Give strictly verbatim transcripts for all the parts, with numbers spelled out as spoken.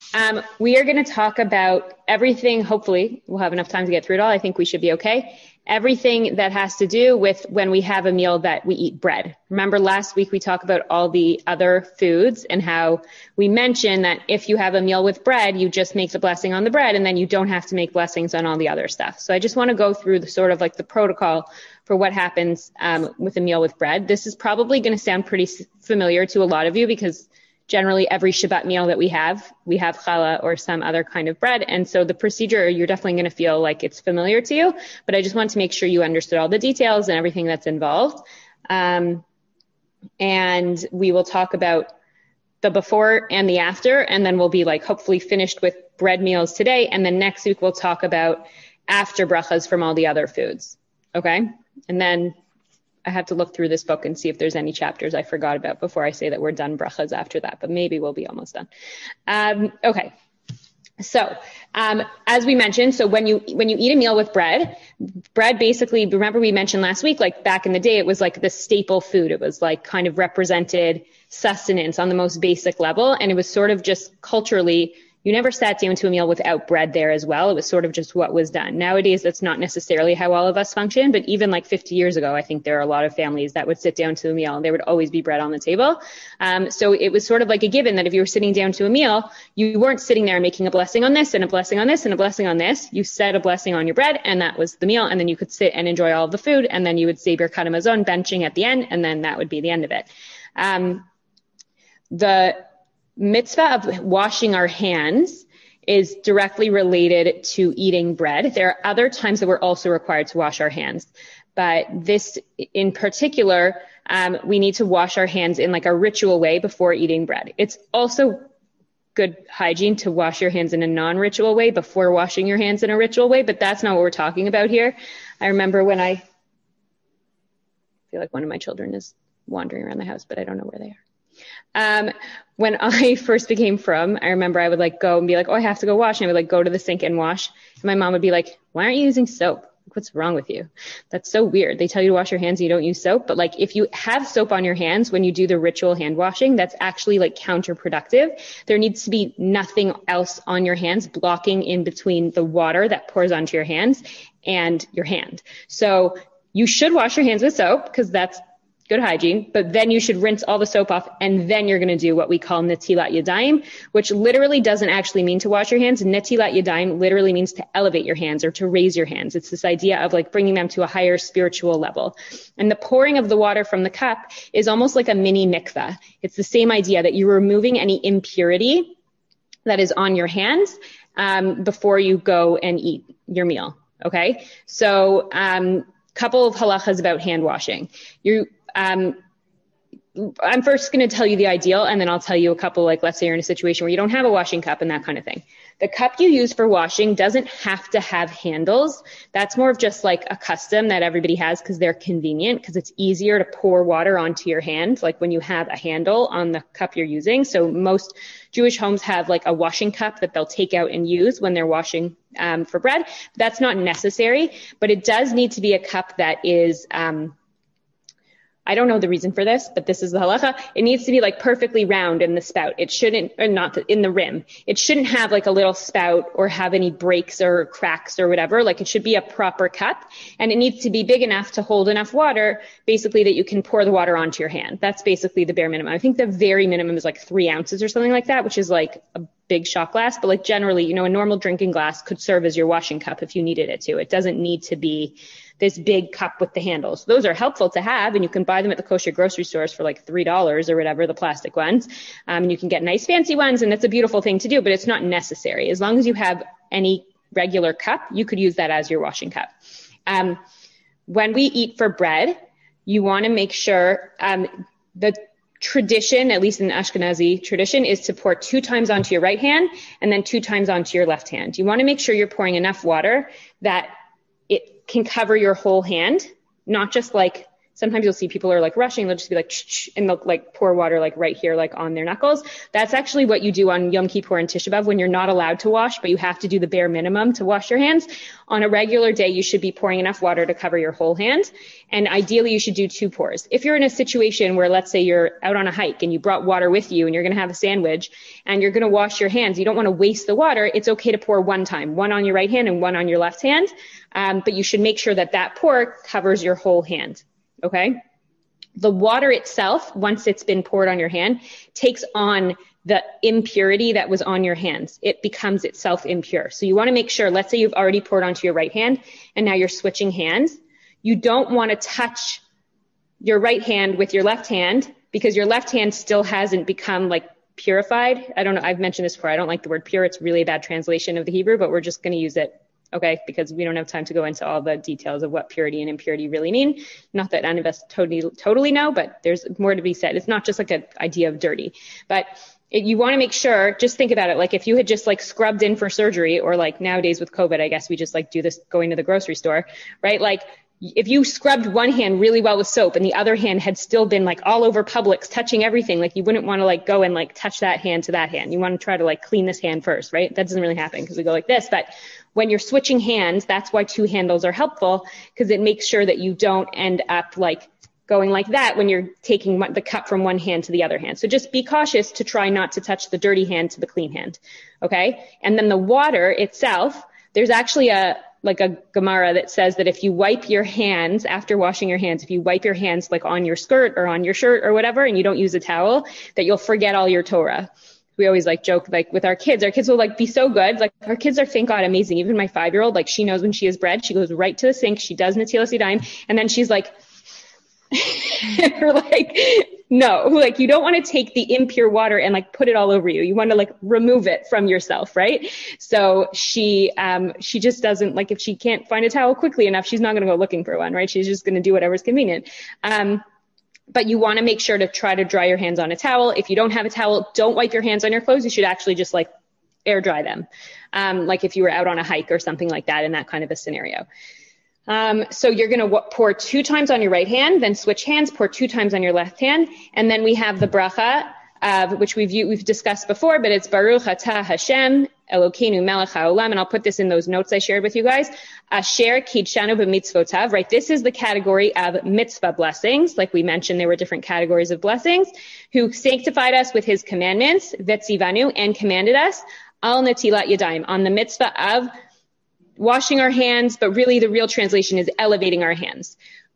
Um, we are going to talk about everything. Hopefully we'll have enough time to get through it all. I think we should be okay. Everything that has to do with when we have a meal that we eat bread. Remember last week we talked about all the other foods and how we mentioned that if you have a meal with bread, you just make the blessing on the bread and then you don't have to make blessings on all the other stuff. So I just want to go through the sort of like the protocol for what happens um, with a meal with bread. This is probably going to sound pretty familiar to a lot of you because generally every Shabbat meal that we have, we have challah or some other kind of bread. And so the procedure, you're definitely going to feel like it's familiar to you, but I just want to make sure you understood all the details and everything that's involved. Um, and we will talk about the before and the after, and then we'll be like hopefully finished with bread meals today. And then next week we'll talk about after brachas from all the other foods. Okay. And then I have to look through this book and see if there's any chapters I forgot about before I say that we're done brachas after that, but maybe we'll be almost done. Um, okay. So, um, as we mentioned, so when you, when you eat a meal with bread, bread basically, remember we mentioned last week, like back in the day, it was like the staple food. It was like kind of represented sustenance on the most basic level. And it was sort of just culturally, you never sat down to a meal without bread there as well. It was sort of just what was done. Nowadays, that's not necessarily how all of us function, but even like fifty years ago, I think there are a lot of families that would sit down to a meal and there would always be bread on the table. Um, so it was sort of like a given that if you were sitting down to a meal, you weren't sitting there making a blessing on this and a blessing on this and a blessing on this. You said a blessing on your bread and that was the meal. And then you could sit and enjoy all of the food. And then you would say Birkat Hamazon benching at the end. And then that would be the end of it. Um, the mitzvah of washing our hands is directly related to eating bread. There are other times that we're also required to wash our hands, but this in particular, um, we need to wash our hands in like a ritual way before eating bread. It's also good hygiene to wash your hands in a non-ritual way before washing your hands in a ritual way, but that's not what we're talking about here. I remember when I, I feel like one of my children is wandering around the house, but I don't know where they are. Um, when I first became from, I remember I would like go and be like, oh, I have to go wash. And I would like go to the sink and wash. And my mom would be like, why aren't you using soap? What's wrong with you? That's so weird. They tell you to wash your hands and you don't use soap. But like if you have soap on your hands when you do the ritual hand washing, that's actually like counterproductive. There needs to be nothing else on your hands blocking in between the water that pours onto your hands and your hand. So you should wash your hands with soap because that's good hygiene, but then you should rinse all the soap off and then you're going to do what we call netilat yadayim, which literally doesn't actually mean to wash your hands. Netilat yadayim literally means to elevate your hands or to raise your hands. It's this idea of like bringing them to a higher spiritual level. And the pouring of the water from the cup is almost like a mini mikveh. It's the same idea that you're removing any impurity that is on your hands um, before you go and eat your meal. Okay. So, um, couple of halachas about hand washing. You, Um, I'm first going to tell you the ideal, and then I'll tell you a couple, like, let's say you're in a situation where you don't have a washing cup and that kind of thing. The cup you use for washing doesn't have to have handles. That's more of just like a custom that everybody has because they're convenient, because it's easier to pour water onto your hand, like when you have a handle on the cup you're using. So most Jewish homes have like a washing cup that they'll take out and use when they're washing um, for bread. That's not necessary, but it does need to be a cup that is, um, I don't know the reason for this, but this is the halacha. It needs to be like perfectly round in the spout. It shouldn't, or not the, in the rim. It shouldn't have like a little spout or have any breaks or cracks or whatever. Like it should be a proper cup, and it needs to be big enough to hold enough water, basically that you can pour the water onto your hand. That's basically the bare minimum. I think the very minimum is like three ounces or something like that, which is like a big shot glass. But like generally, you know, a normal drinking glass could serve as your washing cup if you needed it to. It doesn't need to be this big cup with the handles. Those are helpful to have, and you can buy them at the kosher grocery stores for like three dollars or whatever, the plastic ones. Um, and you can get nice fancy ones, and it's a beautiful thing to do, but it's not necessary. As long as you have any regular cup, you could use that as your washing cup. Um, when we eat for bread, you want to make sure, um, the tradition, at least in the Ashkenazi tradition, is to pour two times onto your right hand and then two times onto your left hand. You want to make sure you're pouring enough water that it can cover your whole hand, not just like sometimes you'll see people are like rushing. They'll just be like, shh, and they'll like pour water like right here, like on their knuckles. That's actually what you do on Yom Kippur and Tisha B'Av when you're not allowed to wash, but you have to do the bare minimum to wash your hands. On a regular day, you should be pouring enough water to cover your whole hand. And ideally, you should do two pours. If you're in a situation where, let's say you're out on a hike and you brought water with you and you're going to have a sandwich and you're going to wash your hands, you don't want to waste the water. It's okay to pour one time, one on your right hand and one on your left hand. Um, but you should make sure that that pour covers your whole hand. Okay. The water itself, once it's been poured on your hand, takes on the impurity that was on your hands. It becomes itself impure. So you want to make sure, let's say you've already poured onto your right hand and now you're switching hands. You don't want to touch your right hand with your left hand because your left hand still hasn't become like purified. I don't know. I've mentioned this before. I don't like the word pure. It's really a bad translation of the Hebrew, but we're just going to use it. Okay, because we don't have time to go into all the details of what purity and impurity really mean. Not that none of us totally, totally know, but there's more to be said. It's not just like an idea of dirty, but it, you want to make sure, just think about it. Like if you had just like scrubbed in for surgery, or like nowadays with COVID, I guess we just like do this going to the grocery store, right? Like if you scrubbed one hand really well with soap and the other hand had still been like all over Publix touching everything, like you wouldn't want to like go and like touch that hand to that hand. You want to try to like clean this hand first, right? That doesn't really happen because we go like this, but when you're switching hands, that's why two handles are helpful, because it makes sure that you don't end up like going like that when you're taking the cup from one hand to the other hand. So just be cautious to try not to touch the dirty hand to the clean hand. Okay. And then the water itself, there's actually a, like a Gemara that says that if you wipe your hands after washing your hands, if you wipe your hands like on your skirt or on your shirt or whatever, and you don't use a towel, that you'll forget all your Torah. We always like joke like with our kids, our kids will like be so good. Like our kids are, thank God, amazing. Even my five-year-old, like she knows when she has bread, she goes right to the sink. She does Netilas Yadayim. And then she's like, or like, no, like you don't want to take the impure water and like put it all over you. You want to like remove it from yourself, right? So she, um, she just doesn't, like if she can't find a towel quickly enough, she's not going to go looking for one, right? She's just going to do whatever's convenient. Um, But you want to make sure to try to dry your hands on a towel. If you don't have a towel, don't wipe your hands on your clothes. You should actually just like air dry them. Um, like if you were out on a hike or something like that in that kind of a scenario. Um, so you're going to w- pour two times on your right hand, then switch hands, pour two times on your left hand. And then we have the bracha, uh, which we've, we've discussed before, but it's Baruch Atah Hashem, Elokeinu melech haolam. And I'll put this in those notes I shared with you guys. Asher kidshanu b'mitzvotav, right? This is the category of mitzvah blessings. Like we mentioned, there were different categories of blessings. Who sanctified us with his commandments, vetzivanu, and commanded us, al netilat yadayim, on the mitzvah of washing our hands, but really the real translation is elevating our hands.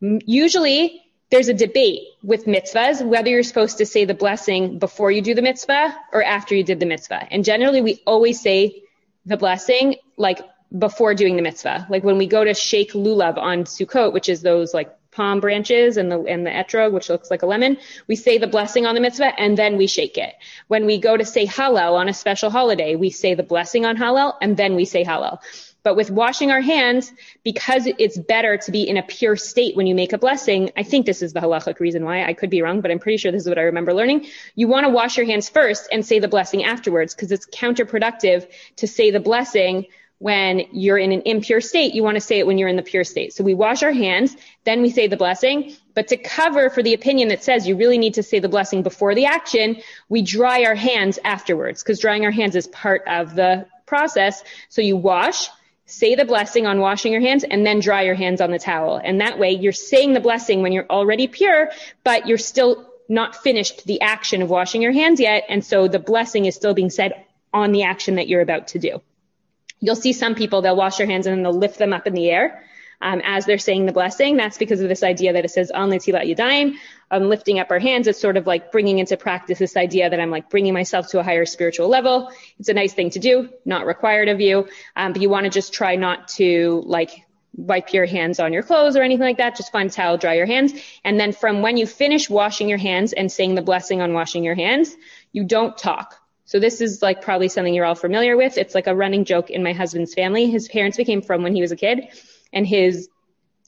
Usually there's a debate with mitzvahs, whether you're supposed to say the blessing before you do the mitzvah or after you did the mitzvah. And generally we always say the blessing like before doing the mitzvah. Like when we go to shake lulav on Sukkot, which is those like palm branches and the, and the etrog, which looks like a lemon, we say the blessing on the mitzvah and then we shake it. When we go to say Hallel on a special holiday, we say the blessing on Hallel and then we say Hallel. But with washing our hands, because it's better to be in a pure state when you make a blessing, I think this is the halachic reason why. I could be wrong, but I'm pretty sure this is what I remember learning. You want to wash your hands first and say the blessing afterwards, because it's counterproductive to say the blessing when you're in an impure state. You want to say it when you're in the pure state. So we wash our hands, then we say the blessing. But to cover for the opinion that says you really need to say the blessing before the action, we dry our hands afterwards, because drying our hands is part of the process. So you wash, say the blessing on washing your hands, and then dry your hands on the towel. And that way you're saying the blessing when you're already pure, but you're still not finished the action of washing your hands yet. And so the blessing is still being said on the action that you're about to do. You'll see some people, they'll wash their hands and then they'll lift them up in the air um, as they're saying the blessing. That's because of this idea that it says, Al Netilat Yadayim, um, lifting up our hands. It's sort of like bringing into practice this idea that I'm like bringing myself to a higher spiritual level. It's a nice thing to do, not required of you. Um, but you want to just try not to like wipe your hands on your clothes or anything like that. Just find a towel, dry your hands. And then from when you finish washing your hands and saying the blessing on washing your hands, you don't talk. So this is like probably something you're all familiar with. It's like a running joke in my husband's family. His parents became from when he was a kid, and his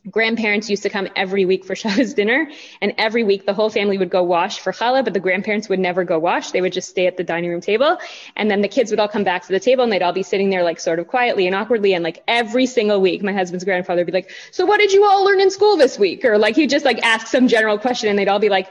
grandparents used to come every week for Shabbos dinner, and every week the whole family would go wash for challah, but the grandparents would never go wash. They would just stay at the dining room table, and then the kids would all come back to the table, and they'd all be sitting there like sort of quietly and awkwardly, and like every single week my husband's grandfather would be like, so what did you all learn in school this week? Or like he'd just like ask some general question, and they'd all be like,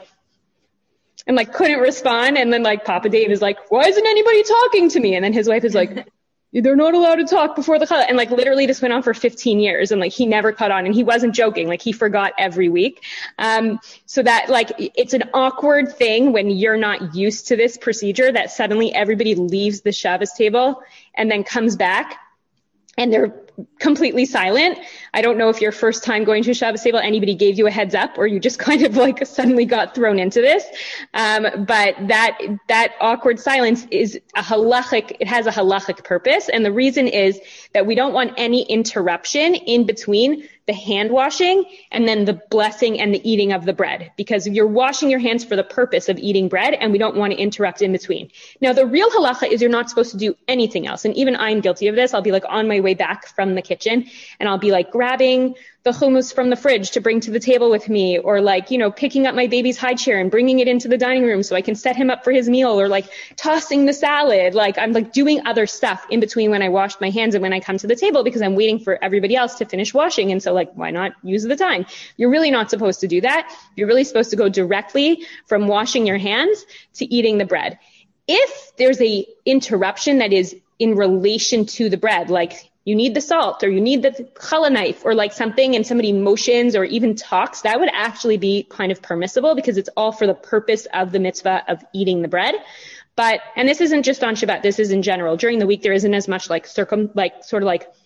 and like couldn't respond, and then like Papa Dave is like, why isn't anybody talking to me? And then his wife is like, they're not allowed to talk before the challah. And like literally this went on for fifteen years, and like he never caught on, and he wasn't joking. Like he forgot every week. Um, so that like it's an awkward thing when you're not used to this procedure, that suddenly everybody leaves the Shabbos table and then comes back and they're completely silent. I don't know if your first time going to a Shabbos table, anybody gave you a heads up, or you just kind of like suddenly got thrown into this. Um, but that, that awkward silence is a halachic, it has a halachic purpose. And the reason is that we don't want any interruption in between the hand washing and then the blessing and the eating of the bread, because you're washing your hands for the purpose of eating bread, and we don't want to interrupt in between. Now, the real halacha is you're not supposed to do anything else. And even I'm guilty of this. I'll be like on my way back from the kitchen, and I'll be like grabbing the hummus from the fridge to bring to the table with me, or like, you know, picking up my baby's high chair and bringing it into the dining room so I can set him up for his meal, or like tossing the salad. Like I'm like doing other stuff in between when I wash my hands and when I come to the table, because I'm waiting for everybody else to finish washing. And so like, why not use the time? You're really not supposed to do that. You're really supposed to go directly from washing your hands to eating the bread. If there's a interruption that is in relation to the bread, like you need the salt, or you need the challah knife, or like something, and somebody motions or even talks, that would actually be kind of permissible, because it's all for the purpose of the mitzvah of eating the bread. But, and this isn't just on Shabbat, this is in general. During the week, there isn't as much like circum, like sort of like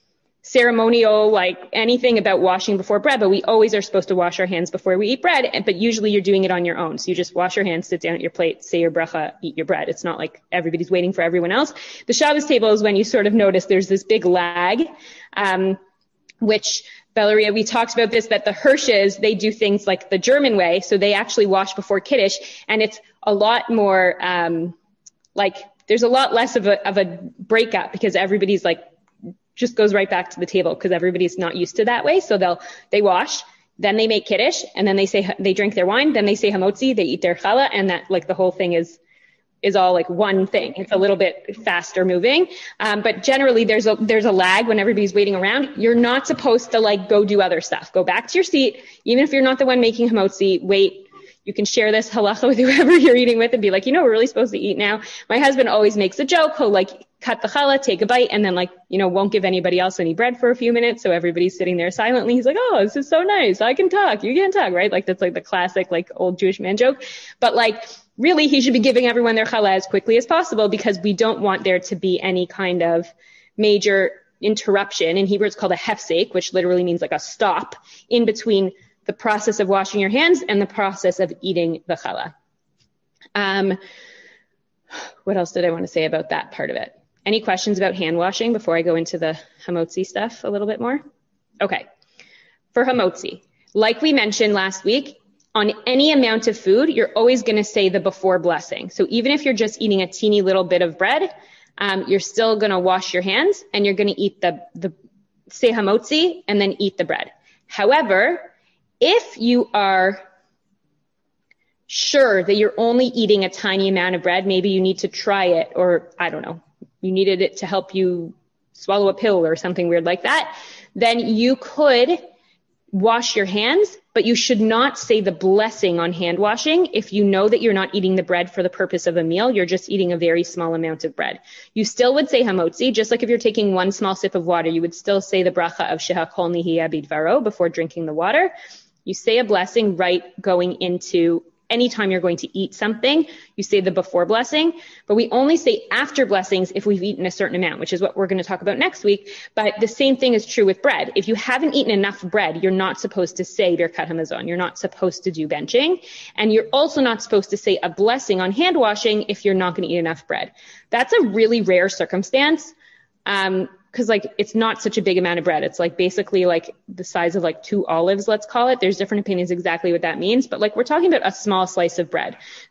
ceremonial, like anything about washing before bread, but we always are supposed to wash our hands before we eat bread. But usually you're doing it on your own. So you just wash your hands, sit down at your plate, say your bracha, eat your bread. It's not like everybody's waiting for everyone else. The Shabbos table is when you sort of notice there's this big lag, um, which Valeria, we talked about this, that the Hirsches, they do things like the German way. So they actually wash before Kiddush, and it's a lot more, um, like there's a lot less of a, of a breakup, because everybody's like, just goes right back to the table, because everybody's not used to that way. So they'll, they wash, then they make Kiddush, and then they say, they drink their wine, then they say Hamotzi, they eat their challah, and that like the whole thing is, is all like one thing. It's a little bit faster moving. Um, but generally there's a, there's a lag when everybody's waiting around. You're not supposed to like go do other stuff. Go back to your seat. Even if you're not the one making Hamotzi, wait. You can share this halacha with whoever you're eating with and be like, you know, we're really supposed to eat now. My husband always makes a joke. He'll like cut the challah, take a bite, and then like, you know, won't give anybody else any bread for a few minutes. So everybody's sitting there silently. He's like, oh, this is so nice. I can talk. You can't talk, right? Like that's like the classic, like old Jewish man joke. But like really he should be giving everyone their challah as quickly as possible, because we don't want there to be any kind of major interruption. In Hebrew, it's called a hefsek, which literally means like a stop in between the process of washing your hands and the process of eating the challah. Um, what else did I want to say about that part of it? Any questions about hand washing before I go into the hamotzi stuff a little bit more? Okay. For hamotzi, like we mentioned last week, on any amount of food, you're always going to say the before blessing. So even if you're just eating a teeny little bit of bread, um, you're still going to wash your hands, and you're going to eat the, the say hamotzi and then eat the bread. However, if you are sure that you're only eating a tiny amount of bread, maybe you need to try it, or I don't know, you needed it to help you swallow a pill or something weird like that, then you could wash your hands, but you should not say the blessing on hand washing if you know that you're not eating the bread for the purpose of a meal. You're just eating a very small amount of bread. You still would say hamotzi, just like if you're taking one small sip of water, you would still say the bracha of shehakol nihiyah bidvaro before drinking the water. You say a blessing right going into anytime you're going to eat something, you say the before blessing, but we only say after blessings if we've eaten a certain amount, which is what we're going to talk about next week. But the same thing is true with bread. If you haven't eaten enough bread, you're not supposed to say Birkat Hamazon. You're not supposed to do benching. And you're also not supposed to say a blessing on hand washing if you're not going to eat enough bread. That's a really rare circumstance. Um, Cause like, it's not such a big amount of bread. It's like basically like the size of like two olives, let's call it. There's different opinions exactly what that means, but like we're talking about a small slice of bread. So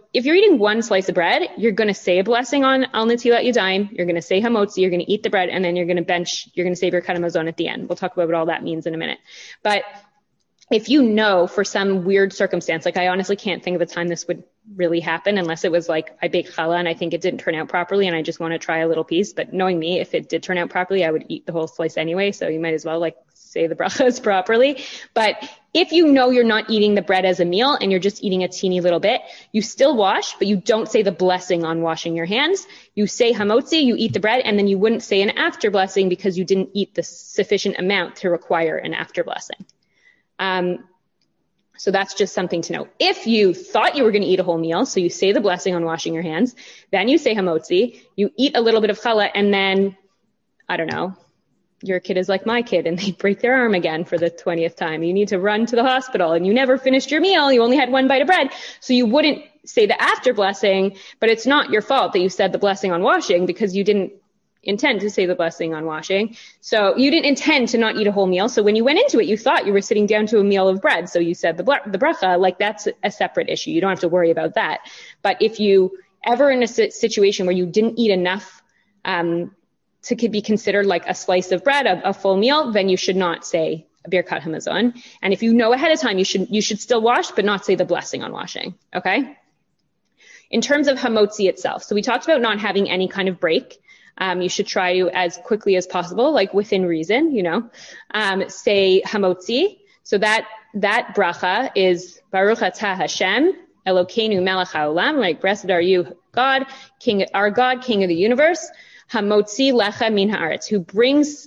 if you're eating one slice of bread, you're going to say a blessing on Al Netilat Yadayim. You're going to say Hamotzi. You're going to eat the bread, and then you're going to bench. You're going to say Birkat Hamazon at the end. We'll talk about what all that means in a minute. But if you know for some weird circumstance, like I honestly can't think of a time this would really happen unless it was like I baked challah and I think it didn't turn out properly and I just want to try a little piece. But knowing me, if it did turn out properly, I would eat the whole slice anyway. So you might as well like say the brachas properly. But if you know you're not eating the bread as a meal and you're just eating a teeny little bit, you still wash, but you don't say the blessing on washing your hands. You say hamotzi, you eat the bread, and then you wouldn't say an after blessing because you didn't eat the sufficient amount to require an after blessing. Um, so that's just something to know. If you thought you were going to eat a whole meal, so you say the blessing on washing your hands, then you say hamotzi, you eat a little bit of challah, and then, I don't know, your kid is like my kid and they break their arm again for the twentieth time. You need to run to the hospital and you never finished your meal. You only had one bite of bread. So you wouldn't say the after blessing, but it's not your fault that you said the blessing on washing because you didn't intend to say the blessing on washing. So you didn't intend to not eat a whole meal. So when you went into it, you thought you were sitting down to a meal of bread. So you said the, the bracha, like that's a separate issue. You don't have to worry about that. But if you ever in a situation where you didn't eat enough, um, to could be considered like a slice of bread, a, a full meal, then you should not say Birkat Hamazon. And if you know ahead of time, you should, you should still wash, but not say the blessing on washing. Okay. In terms of hamotzi itself. So we talked about not having any kind of break. Um, you should try to, as quickly as possible, like within reason, you know, um, say hamotzi. So that, that bracha is Baruch Atah Hashem, Elokeinu melech haolam, like blessed are you, God, King, our God, King of the universe, hamotzi lecha min haaretz, who brings,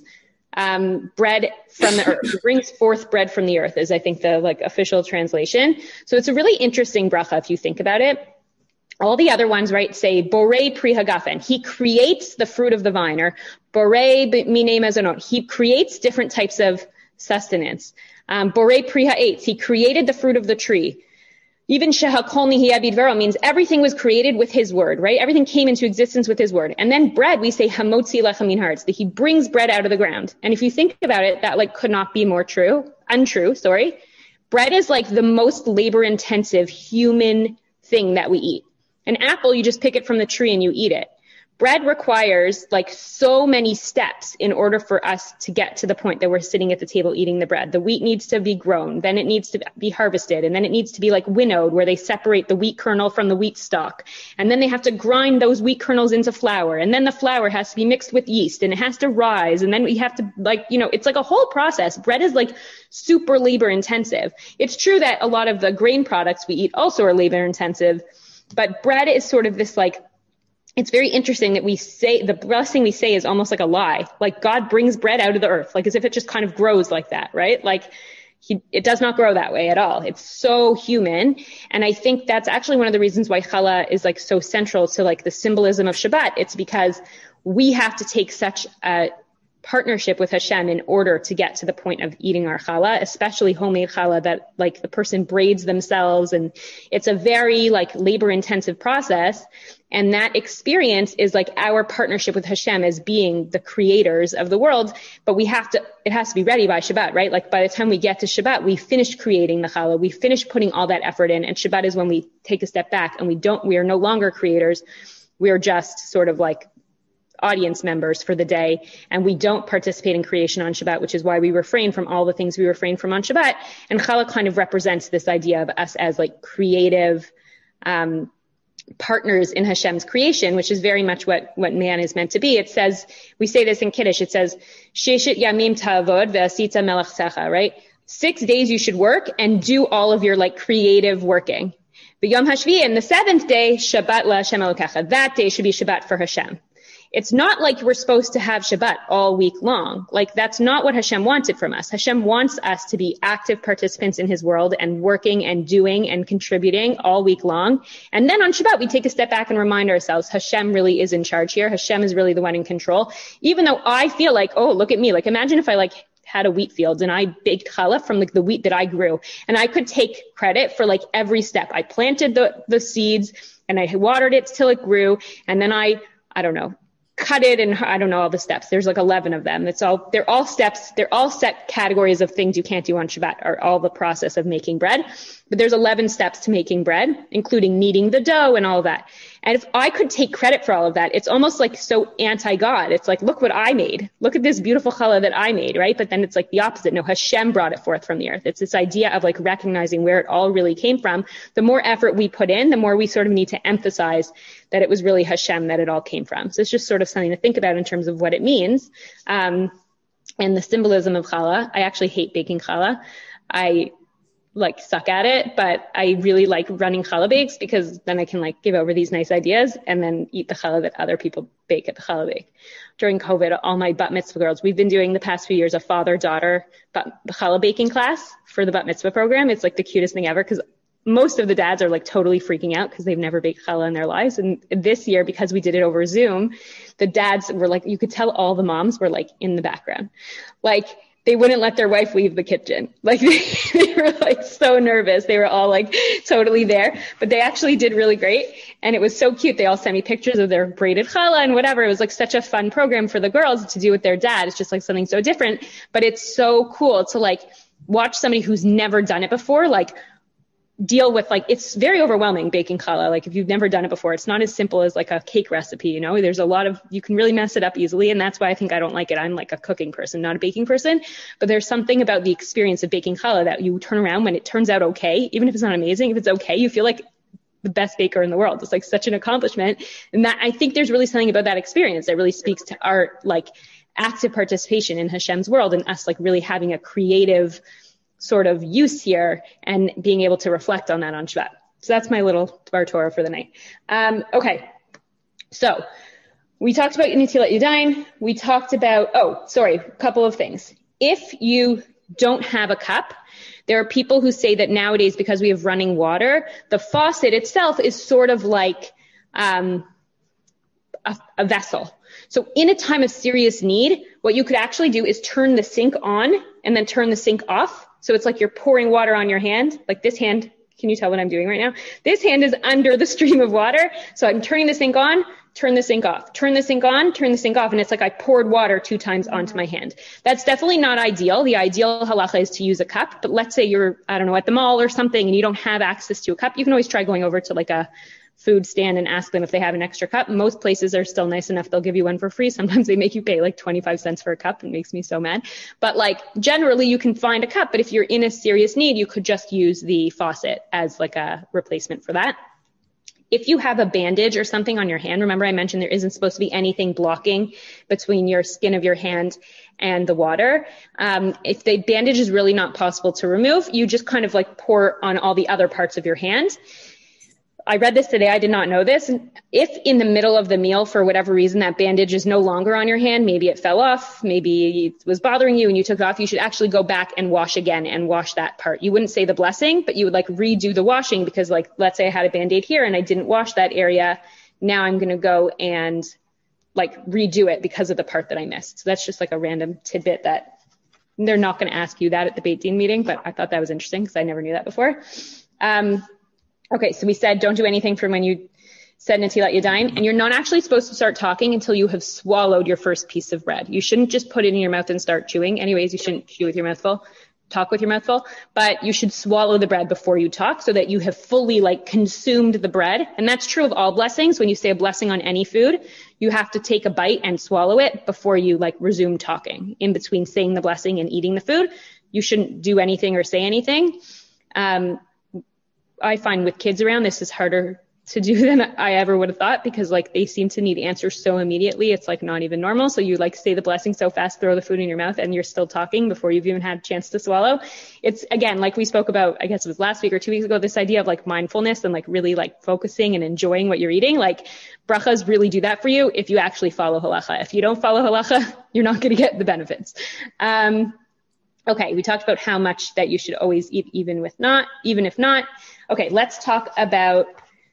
um, bread from the earth, who brings forth bread from the earth is, I think, the like official translation. So it's a really interesting bracha if you think about it. All the other ones, right, say, Borei pri hagafen. He creates the fruit of the vine, or Borei minei mezonot. He creates different types of sustenance. Um, Borei pri ha'etz. He created the fruit of the tree. Even shehakol nihiyeh bidvaro means everything was created with his word, right? Everything came into existence with his word. And then bread, we say, hamotzi lecha min haaretz, that he brings bread out of the ground. And if you think about it, that like could not be more true, untrue, sorry. Bread is like the most labor-intensive human thing that we eat. An apple, you just pick it from the tree and you eat it. Bread requires like so many steps in order for us to get to the point that we're sitting at the table eating the bread. The wheat needs to be grown, then it needs to be harvested, and then it needs to be like winnowed, where they separate the wheat kernel from the wheat stalk. And then they have to grind those wheat kernels into flour, and then the flour has to be mixed with yeast, and it has to rise, and then we have to like, you know, it's like a whole process. Bread is like super labor intensive. It's true that a lot of the grain products we eat also are labor intensive, but bread is sort of this like, it's very interesting that we say, the blessing we say is almost like a lie. Like God brings bread out of the earth, like as if it just kind of grows like that, right? Like he, it does not grow that way at all. It's so human. And I think that's actually one of the reasons why challah is like so central to like the symbolism of Shabbat. It's because we have to take such a partnership with Hashem in order to get to the point of eating our challah, especially homemade challah that like the person braids themselves. And it's a very like labor intensive process. And that experience is like our partnership with Hashem as being the creators of the world. But we have to, it has to be ready by Shabbat, right? Like by the time we get to Shabbat, we finished creating the challah. We finished putting all that effort in. And Shabbat is when we take a step back and we don't, we are no longer creators. We are just sort of like audience members for the day, and we don't participate in creation on Shabbat, which is why we refrain from all the things we refrain from on Shabbat. And challah kind of represents this idea of us as like creative um, partners in Hashem's creation, which is very much what, what man is meant to be. It says, we say this in Kiddush, it says, Sheshet yamim ta'avod ve'asita melachsecha, right? Six days you should work and do all of your like creative working. But Yom HaShvi, and the seventh day, Shabbat LaHashem Elokecha. That day should be Shabbat for Hashem. It's not like we're supposed to have Shabbat all week long. Like that's not what Hashem wanted from us. Hashem wants us to be active participants in his world and working and doing and contributing all week long. And then on Shabbat, we take a step back and remind ourselves, Hashem really is in charge here. Hashem is really the one in control. Even though I feel like, oh, look at me. Like imagine if I like had a wheat field and I baked challah from like the wheat that I grew, and I could take credit for like every step. I planted the, the seeds and I watered it till it grew. And then I, I don't know, cut it, and I don't know all the steps. There's like eleven of them. It's all, they're all steps. They're all set categories of things you can't do on Shabbat, or all the process of making bread. But there's eleven steps to making bread, including kneading the dough and all of that. And if I could take credit for all of that, it's almost like so anti-God. It's like, look what I made. Look at this beautiful challah that I made, right? But then it's like the opposite. No, Hashem brought it forth from the earth. It's this idea of like recognizing where it all really came from. The more effort we put in, the more we sort of need to emphasize that it was really Hashem that it all came from. So it's just sort of something to think about in terms of what it means. Um, and the symbolism of challah. I actually hate baking challah. I like suck at it, but I really like running challah bakes because then I can like give over these nice ideas and then eat the challah that other people bake at the challah bake. During COVID, all my bat mitzvah girls, we've been doing the past few years a father-daughter bat, challah baking class for the bat mitzvah program. It's like the cutest thing ever because most of the dads are like totally freaking out because they've never baked challah in their lives. And this year, because we did it over Zoom, the dads were like, you could tell all the moms were like in the background. Like, they wouldn't let their wife leave the kitchen. Like they, they were like so nervous. They were all like totally there, but they actually did really great. And it was so cute. They all sent me pictures of their braided challah and whatever. It was like such a fun program for the girls to do with their dad. It's just like something so different, but it's so cool to like watch somebody who's never done it before, like deal with like, it's very overwhelming baking challah. Like if you've never done it before, it's not as simple as like a cake recipe, you know, there's a lot of, you can really mess it up easily. And that's why I think I don't like it. I'm like a cooking person, not a baking person, but there's something about the experience of baking challah that you turn around when it turns out okay, even if it's not amazing, if it's okay, you feel like the best baker in the world. It's like such an accomplishment. And that, I think there's really something about that experience that really speaks to our like active participation in Hashem's world and us like really having a creative sort of use here and being able to reflect on that on Shabbat. So that's my little Dvar Torah for the night. Um, okay. So we talked about Netilat Yadayim. We talked about, oh, sorry, a couple of things. If you don't have a cup, there are people who say that nowadays, because we have running water, the faucet itself is sort of like um, a, a vessel. So in a time of serious need, what you could actually do is turn the sink on and then turn the sink off. So it's like you're pouring water on your hand, like this hand. Can you tell what I'm doing right now? This hand is under the stream of water. So I'm turning the sink on, turn the sink off, turn the sink on, turn the sink off. And it's like I poured water two times onto my hand. That's definitely not ideal. The ideal halacha is to use a cup. But let's say you're, I don't know, at the mall or something and you don't have access to a cup. You can always try going over to like a food stand and ask them if they have an extra cup. Most places are still nice enough. They'll give you one for free. Sometimes they make you pay like twenty-five cents for a cup. It makes me so mad. But like generally you can find a cup, but if you're in a serious need, you could just use the faucet as like a replacement for that. If you have a bandage or something on your hand, remember I mentioned there isn't supposed to be anything blocking between your skin of your hand and the water. Um, if the bandage is really not possible to remove, you just kind of like pour on all the other parts of your hand. I read this today. I did not know this. If in the middle of the meal, for whatever reason, that bandage is no longer on your hand, maybe it fell off, maybe it was bothering you and you took it off, you should actually go back and wash again and wash that part. You wouldn't say the blessing, but you would like redo the washing because like, let's say I had a Band-Aid here and I didn't wash that area. Now I'm going to go and like redo it because of the part that I missed. So that's just like a random tidbit that they're not going to ask you that at the Beit Din meeting, but I thought that was interesting because I never knew that before. Um, Okay, so we said don't do anything from when you said Netilat Yadayim, and you're not actually supposed to start talking until you have swallowed your first piece of bread. You shouldn't just put it in your mouth and start chewing. Anyways, you shouldn't chew with your mouth full, talk with your mouth full, but you should swallow the bread before you talk so that you have fully like consumed the bread. And that's true of all blessings. When you say a blessing on any food, you have to take a bite and swallow it before you like resume talking. In between saying the blessing and eating the food, you shouldn't do anything or say anything. Um, I find with kids around, this is harder to do than I ever would have thought because like they seem to need answers so immediately. It's like not even normal. So you like say the blessing so fast, throw the food in your mouth and you're still talking before you've even had a chance to swallow. It's again, like we spoke about, I guess it was last week or two weeks ago, this idea of like mindfulness and like really like focusing and enjoying what you're eating. Like brachas really do that for you if you actually follow halacha. If you don't follow halacha, you're not going to get the benefits. Um, okay. We talked about how much that you should always eat, even with not, even if not. Okay, let's talk about,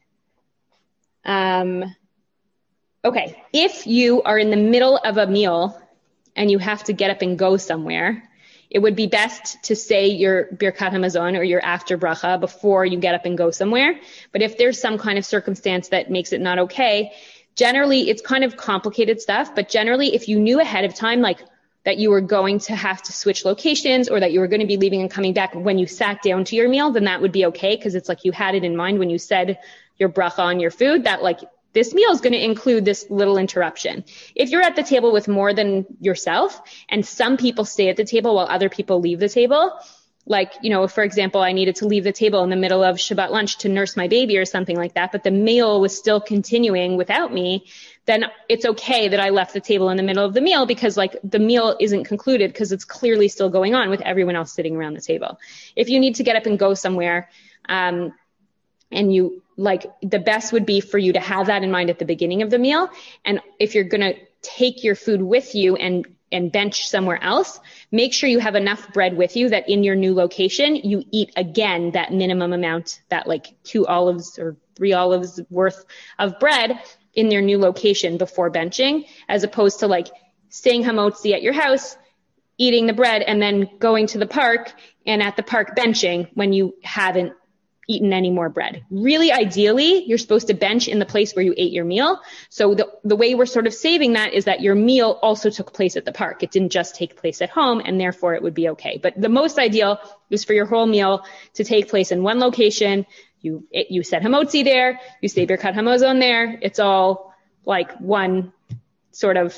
um, okay, if you are in the middle of a meal and you have to get up and go somewhere, it would be best to say your Birkat Hamazon or your after bracha before you get up and go somewhere. But if there's some kind of circumstance that makes it not okay, generally it's kind of complicated stuff, but generally if you knew ahead of time, like that you were going to have to switch locations or that you were going to be leaving and coming back when you sat down to your meal, then that would be okay. Cause it's like you had it in mind when you said your bracha on your food that like this meal is going to include this little interruption. If you're at the table with more than yourself and some people stay at the table while other people leave the table, like, you know, for example, I needed to leave the table in the middle of Shabbat lunch to nurse my baby or something like that, but the meal was still continuing without me, then it's okay that I left the table in the middle of the meal because like the meal isn't concluded because it's clearly still going on with everyone else sitting around the table. If you need to get up and go somewhere, um, and you like the best would be for you to have that in mind at the beginning of the meal. And if you're going to take your food with you and and bench somewhere else, make sure you have enough bread with you that in your new location, you eat again that minimum amount, that like two olives or three olives worth of bread in their new location before benching, as opposed to like staying hamotzi at your house, eating the bread and then going to the park and at the park benching when you haven't eaten any more bread. Really, ideally, you're supposed to bench in the place where you ate your meal. So the, the way we're sort of saving that is that your meal also took place at the park. It didn't just take place at home, and therefore it would be okay. But the most ideal is for your whole meal to take place in one location. You it, you said hamotzi there, you say birkat hamazon there. It's all like one sort of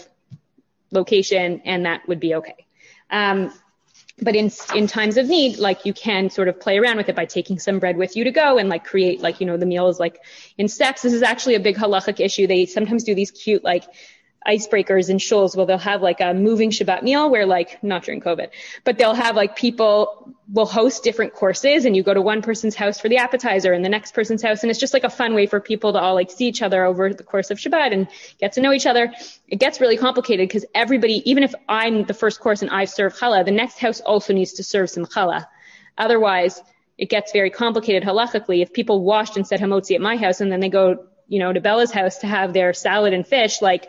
location, and that would be okay. Um, But in, in times of need, like you can sort of play around with it by taking some bread with you to go and like create like, you know, the meal is like in stacks. This is actually a big halachic issue. They sometimes do these cute like icebreakers and shuls where they'll have like a moving Shabbat meal where like, not during COVID, but they'll have like people will host different courses and you go to one person's house for the appetizer and the next person's house. And it's just like a fun way for people to all like see each other over the course of Shabbat and get to know each other. It gets really complicated because everybody, even if I'm the first course and I serve challah, the next house also needs to serve some challah. Otherwise, it gets very complicated halachically. If people washed and said hamotzi at my house and then they go, you know, to Bella's house to have their salad and fish, like,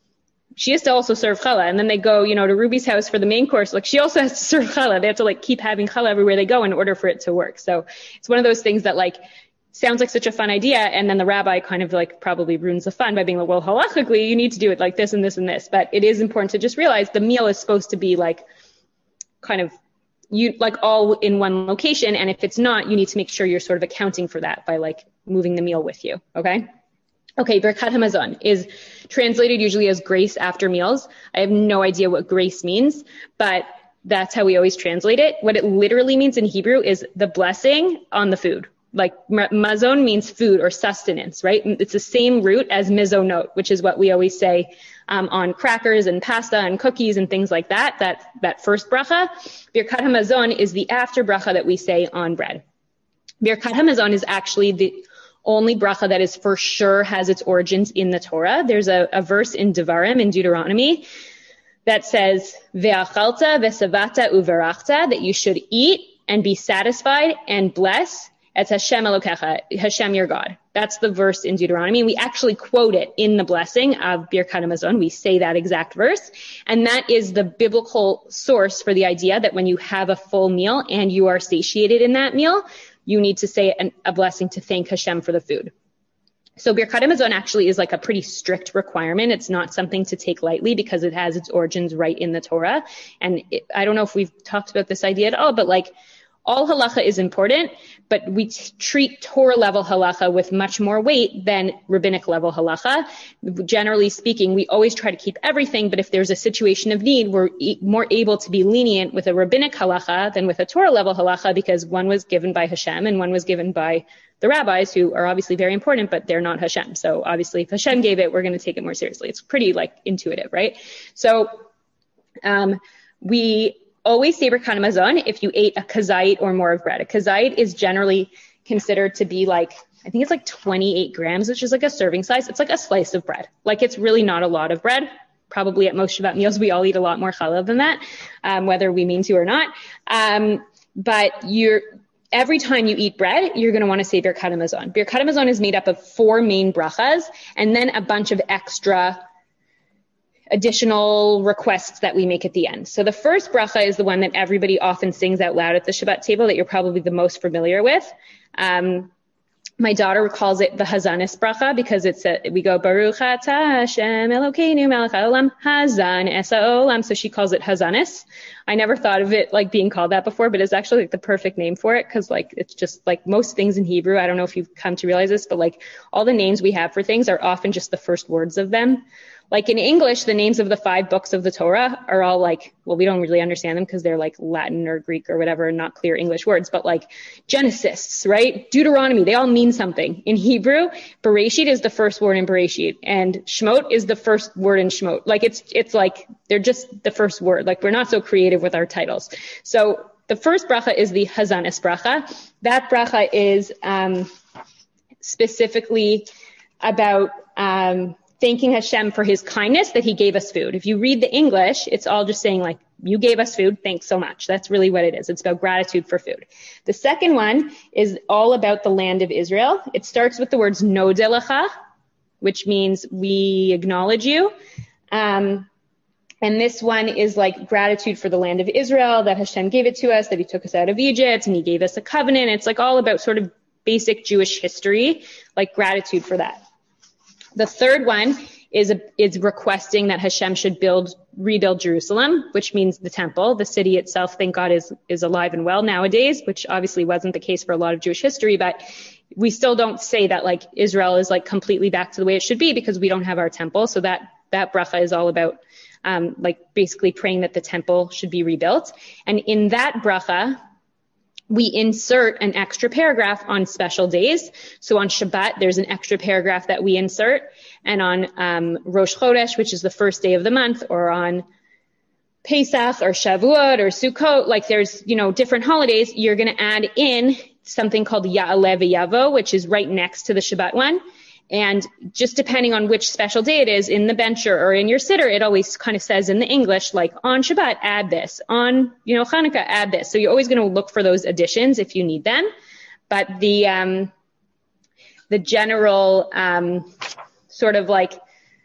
she has to also serve challah. And then they go, you know, to Ruby's house for the main course. Like she also has to serve challah. They have to like keep having challah everywhere they go in order for it to work. So it's one of those things that like sounds like such a fun idea. And then the rabbi kind of like probably ruins the fun by being like, well, halachically, you need to do it like this and this and this. But it is important to just realize the meal is supposed to be like kind of you like all in one location. And if it's not, you need to make sure you're sort of accounting for that by like moving the meal with you. Okay. Okay, Birkat Hamazon is translated usually as grace after meals. I have no idea what grace means, but that's how we always translate it. What it literally means in Hebrew is the blessing on the food. Like mazon means food or sustenance, right? It's the same root as mizonot, which is what we always say um, on crackers and pasta and cookies and things like that. That that first bracha. Birkat Hamazon is the after bracha that we say on bread. Birkat Hamazon is actually the only bracha that is for sure has its origins in the Torah. There's a, a verse in Devarim, in Deuteronomy, that says, Ve'achalta ve'savata uverachta, that you should eat and be satisfied and bless as Hashem Elokecha, Hashem your God. That's the verse in Deuteronomy. We actually quote it in the blessing of Birkat Hamazon. We say that exact verse. And that is the biblical source for the idea that when you have a full meal and you are satiated in that meal, you need to say an, a blessing to thank Hashem for the food. So Birkat Hamazon actually is like a pretty strict requirement. It's not something to take lightly because it has its origins right in the Torah. And it, I don't know if we've talked about this idea at all, but like all halacha is important, but we t- treat Torah level halacha with much more weight than rabbinic level halacha. Generally speaking, we always try to keep everything, but if there's a situation of need, we're e- more able to be lenient with a rabbinic halacha than with a Torah level halacha because one was given by Hashem and one was given by the rabbis, who are obviously very important, but they're not Hashem. So obviously if Hashem gave it, we're going to take it more seriously. It's pretty like intuitive, right? So um we always say Birkat Hamazon if you ate a kazait or more of bread. A kazait is generally considered to be like, I think it's like twenty-eight grams, which is like a serving size. It's like a slice of bread. Like it's really not a lot of bread. Probably at most Shabbat meals, we all eat a lot more challah than that, um, whether we mean to or not. Um, but you're, every time you eat bread, you're going to want to say Birkat Hamazon. Birkat Hamazon is made up of four main brachas and then a bunch of extra additional requests that we make at the end. So the first bracha is the one that everybody often sings out loud at the Shabbat table that you're probably the most familiar with. Um, My daughter calls it the Hazanis bracha because it's a, we go Baruch atah Hashem Elokeinu melech haolam Hazan es haolam. So she calls it Hazanis. I never thought of it like being called that before, but it's actually like the perfect name for it because like it's just like most things in Hebrew. I don't know if you've come to realize this, but like all the names we have for things are often just the first words of them. Like in English, the names of the five books of the Torah are all like, well, we don't really understand them because they're like Latin or Greek or whatever, not clear English words, but like Genesis, right? Deuteronomy, they all mean something. In Hebrew, Bereshit is the first word in Bereshit and Shemot is the first word in Shemot. Like it's, it's like, they're just the first word. Like we're not so creative with our titles. So the first bracha is the Hazanis bracha. That bracha is, um, specifically about, um, thanking Hashem for his kindness that he gave us food. If you read the English, it's all just saying like, you gave us food, thanks so much. That's really what it is. It's about gratitude for food. The second one is all about the land of Israel. It starts with the words Nodeh lecha, which means we acknowledge you. Um, and this one is like gratitude for the land of Israel, that Hashem gave it to us, that he took us out of Egypt and he gave us a covenant. It's like all about sort of basic Jewish history, like gratitude for that. The third one is a, is requesting that Hashem should build, rebuild Jerusalem, which means the temple. The city itself, thank God, is, is alive and well nowadays, which obviously wasn't the case for a lot of Jewish history, but we still don't say that like Israel is like completely back to the way it should be because we don't have our temple. So that, that bracha is all about, um, like basically praying that the temple should be rebuilt. And in that bracha, we insert an extra paragraph on special days. So on Shabbat, there's an extra paragraph that we insert. And on um, Rosh Chodesh, which is the first day of the month, or on Pesach or Shavuot or Sukkot, like there's, you know, different holidays, you're going to add in something called Ya'aleh v'Yavo, which is right next to the Shabbat one. And just depending on which special day it is in the bencher or in your siddur, it always kind of says in the English, like on Shabbat, add this. On, you know, Hanukkah, add this. So you're always going to look for those additions if you need them. But the, um, the general, um, sort of like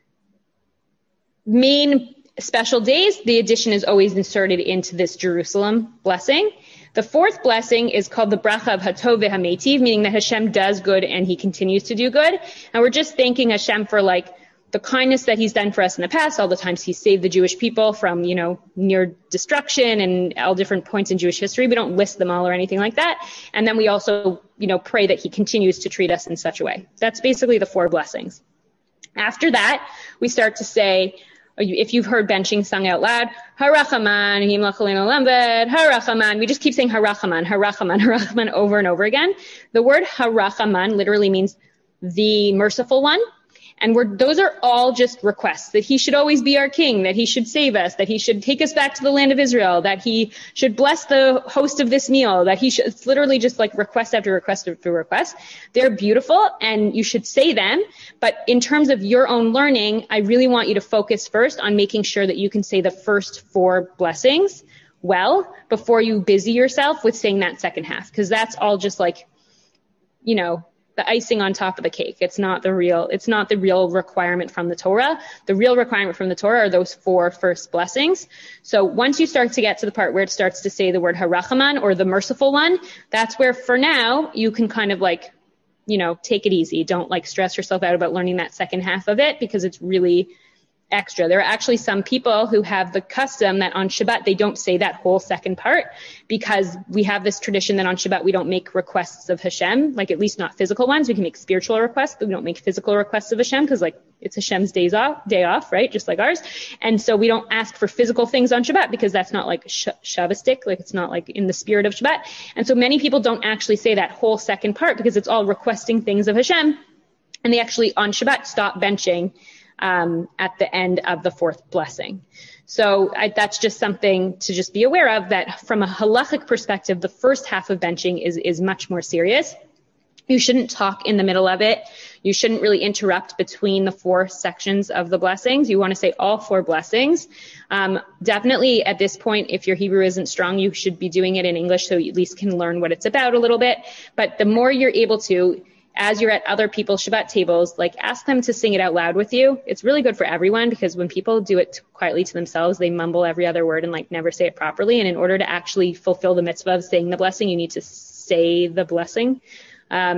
main special days, the addition is always inserted into this Jerusalem blessing. The fourth blessing is called the bracha of Hatov v'Hametiv, meaning that Hashem does good and he continues to do good. And we're just thanking Hashem for like the kindness that he's done for us in the past, all the times he saved the Jewish people from, you know, near destruction and all different points in Jewish history. We don't list them all or anything like that. And then we also, you know, pray that he continues to treat us in such a way. That's basically the four blessings. After that, we start to say, if you've heard benching sung out loud, Harachaman, Himlachalinu Lambed, Harachaman. We just keep saying Harachaman, Harachaman, Harachaman over and over again. The word Harachaman literally means the merciful one. And we're, those are all just requests that he should always be our king, that he should save us, that he should take us back to the land of Israel, that he should bless the host of this meal, that he should, it's literally just like request after request after request. They're beautiful and you should say them. But in terms of your own learning, I really want you to focus first on making sure that you can say the first four blessings well before you busy yourself with saying that second half. Cause that's all just like, you know, the icing on top of the cake. It's not the real, it's not the real requirement from the Torah. The real requirement from the Torah are those four first blessings. So once you start to get to the part where it starts to say the word Harachaman or the merciful one, that's where for now you can kind of like, you know, take it easy. Don't like stress yourself out about learning that second half of it because it's really extra. There are actually some people who have the custom that on Shabbat, they don't say that whole second part because we have this tradition that on Shabbat, we don't make requests of Hashem, like at least not physical ones. We can make spiritual requests, but we don't make physical requests of Hashem because like it's Hashem's days off, day off, right? Just like ours. And so we don't ask for physical things on Shabbat because that's not like sh- Shabbatistic, like it's not like in the spirit of Shabbat. And so many people don't actually say that whole second part because it's all requesting things of Hashem. And they actually on Shabbat stop benching Um, at the end of the fourth blessing. So I, that's just something to just be aware of, that from a halachic perspective, the first half of benching is, is much more serious. You shouldn't talk in the middle of it. You shouldn't really interrupt between the four sections of the blessings. You want to say all four blessings. Um, definitely at this point, if your Hebrew isn't strong, you should be doing it in English so you at least can learn what it's about a little bit. But the more you're able to, as you're at other people's Shabbat tables, like ask them to sing it out loud with you. It's really good for everyone because when people do it quietly to themselves, they mumble every other word and like never say it properly. And in order to actually fulfill the mitzvah of saying the blessing, you need to say the blessing. Um,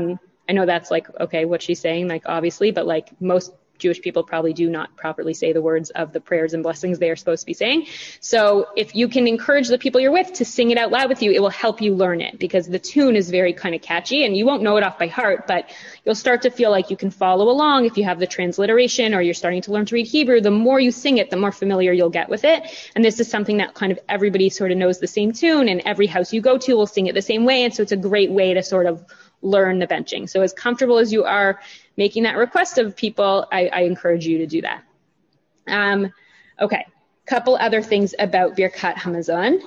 I know that's like, okay, what she's saying, like obviously, but like most Jewish people probably do not properly say the words of the prayers and blessings they are supposed to be saying. So if you can encourage the people you're with to sing it out loud with you, it will help you learn it, because the tune is very kind of catchy and you won't know it off by heart, but you'll start to feel like you can follow along if you have the transliteration or you're starting to learn to read Hebrew. The more you sing it, the more familiar you'll get with it. And this is something that kind of everybody sort of knows the same tune, and every house you go to will sing it the same way. And so it's a great way to sort of learn the benching. So as comfortable as you are making that request of people, I, I encourage you to do that. Um, okay, couple other things about Birkat Hamazon.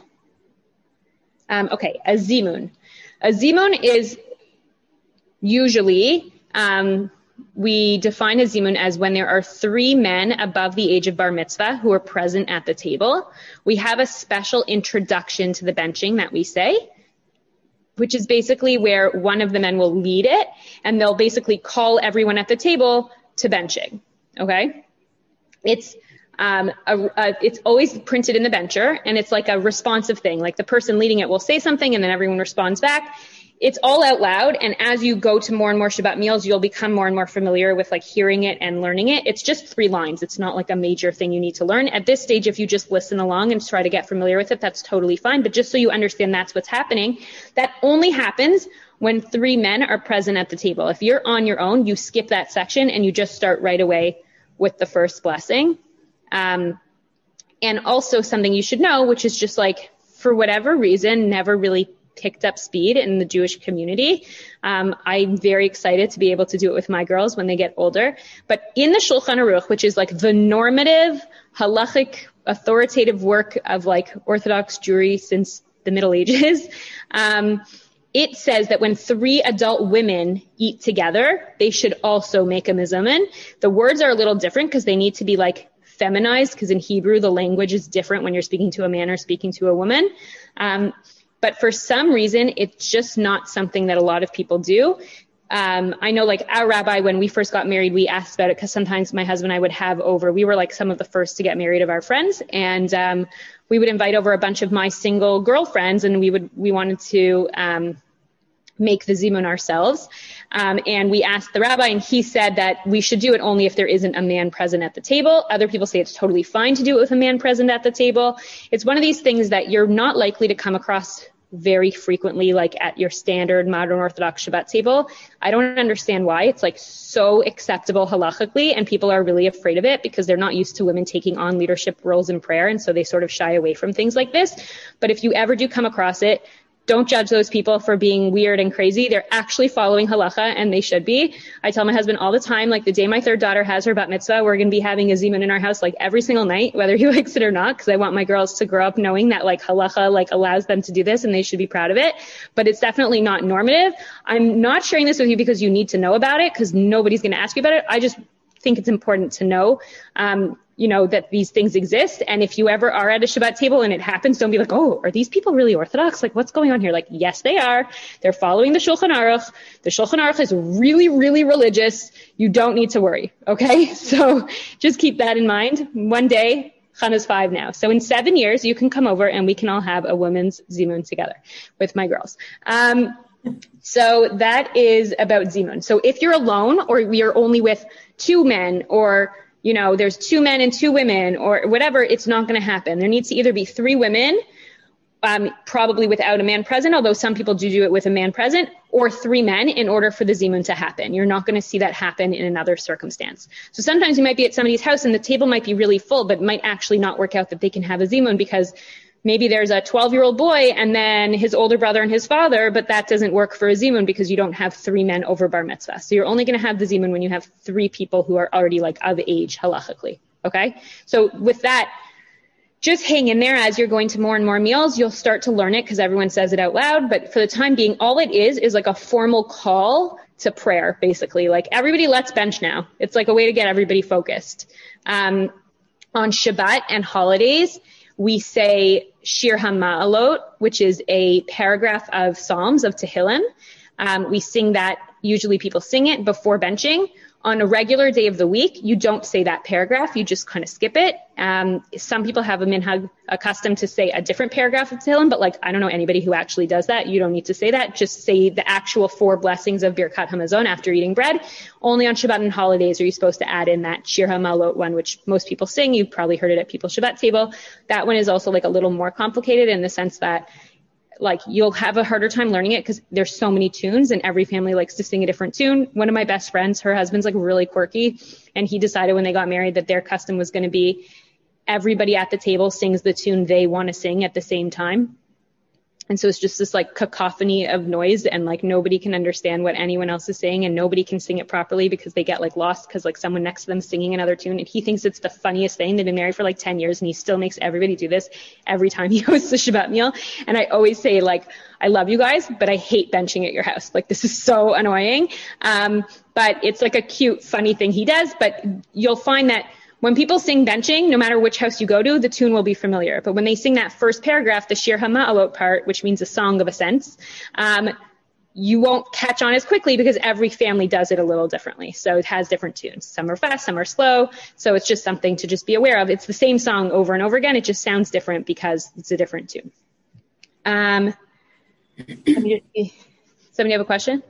Um, okay, a zimun. A zimun is usually, um, we define a zimun as when there are three men above the age of bar mitzvah who are present at the table. We have a special introduction to the benching that we say, which is basically where one of the men will lead it, and they'll basically call everyone at the table to benching, okay? It's um, a, a, it's always printed in the bencher, and it's like a responsive thing. Like the person leading it will say something, and then everyone responds back. It's all out loud, and as you go to more and more Shabbat meals, you'll become more and more familiar with like hearing it and learning it. It's just three lines. It's not like a major thing you need to learn. At this stage, if you just listen along and try to get familiar with it, that's totally fine. But just so you understand that's what's happening, that only happens when three men are present at the table. If you're on your own, you skip that section and you just start right away with the first blessing. Um, and also something you should know, which is just like, for whatever reason, never really picked up speed in the Jewish community. Um, I'm very excited to be able to do it with my girls when they get older. But in the Shulchan Aruch, which is like the normative, halachic, authoritative work of like Orthodox Jewry since the Middle Ages, um, it says that when three adult women eat together, they should also make a mizumin. The words are a little different because they need to be like feminized, because in Hebrew, the language is different when you're speaking to a man or speaking to a woman. Um, But for some reason, it's just not something that a lot of people do. Um, I know like our rabbi, when we first got married, we asked about it because sometimes my husband and I would have over, we were like some of the first to get married of our friends. And um, we would invite over a bunch of my single girlfriends, and we would, we wanted to um, make the zimun ourselves. Um, and we asked the rabbi, and he said that we should do it only if there isn't a man present at the table. Other people say it's totally fine to do it with a man present at the table. It's one of these things that you're not likely to come across very frequently, like at your standard modern Orthodox Shabbat table. I don't understand why. It's like so acceptable halachically, and people are really afraid of it because they're not used to women taking on leadership roles in prayer, and so they sort of shy away from things like this. But if you ever do come across it, don't judge those people for being weird and crazy. They're actually following halacha, and they should be. I tell my husband all the time, like the day my third daughter has her bat mitzvah, we're going to be having a zimun in our house like every single night, whether he likes it or not, because I want my girls to grow up knowing that like halacha like allows them to do this and they should be proud of it. But it's definitely not normative. I'm not sharing this with you because you need to know about it, because nobody's going to ask you about it. I just think it's important to know, um, you know, that these things exist. And if you ever are at a Shabbat table and it happens, don't be like, oh, are these people really Orthodox? Like, what's going on here? Like, yes, they are. They're following the Shulchan Aruch. The Shulchan Aruch is really, really religious. You don't need to worry. Okay. So just keep that in mind. One day, Chana's five now. So in seven years, you can come over and we can all have a women's zimun together with my girls. Um, so that is about zimun. So if you're alone, or you're only with two men, or you know, there's two men and two women or whatever, it's not going to happen. There needs to either be three women, um, probably without a man present, although some people do do it with a man present, or three men in order for the zimun to happen. You're not going to see that happen in another circumstance. So sometimes you might be at somebody's house and the table might be really full, but it might actually not work out that they can have a zimun because maybe there's a twelve-year-old boy and then his older brother and his father, but that doesn't work for a zimun because you don't have three men over bar mitzvah. So you're only going to have the zimun when you have three people who are already like of age halachically. Okay. So with that, just hang in there as you're going to more and more meals. You'll start to learn it because everyone says it out loud. But for the time being, all it is is like a formal call to prayer, basically. Like everybody let's bench now. It's like a way to get everybody focused. Um, on Shabbat and holidays, we say Shir HaMa'alot, which is a paragraph of Psalms of Tehillim. Um, we sing that. Usually people sing it before benching. On a regular day of the week, you don't say that paragraph. You just kind of skip it. Um, some people have a minhag accustomed to say a different paragraph of Tehillim, but like, I don't know anybody who actually does that. You don't need to say that. Just say the actual four blessings of Birkat Hamazon after eating bread. Only on Shabbat and holidays are you supposed to add in that Shir HaMa'alot one, which most people sing. You've probably heard it at people's Shabbat table. That one is also like a little more complicated in the sense that like you'll have a harder time learning it because there's so many tunes and every family likes to sing a different tune. One of my best friends, her husband's like really quirky, and he decided when they got married that their custom was going to be everybody at the table sings the tune they want to sing at the same time. And so it's just this like cacophony of noise, and like nobody can understand what anyone else is saying, and nobody can sing it properly because they get like lost because like someone next to them is singing another tune, and he thinks it's the funniest thing. They've been married for like ten years and he still makes everybody do this every time he hosts the Shabbat meal. And I always say like, I love you guys, but I hate benching at your house. Like this is so annoying. Um, but it's like a cute, funny thing he does. But you'll find that when people sing benching, no matter which house you go to, the tune will be familiar. But when they sing that first paragraph, the Shir HaMa'alot part, which means a song of ascents, um, you won't catch on as quickly because every family does it a little differently. So it has different tunes. Some are fast, some are slow. So it's just something to just be aware of. It's the same song over and over again. It just sounds different because it's a different tune. Um, somebody have a question?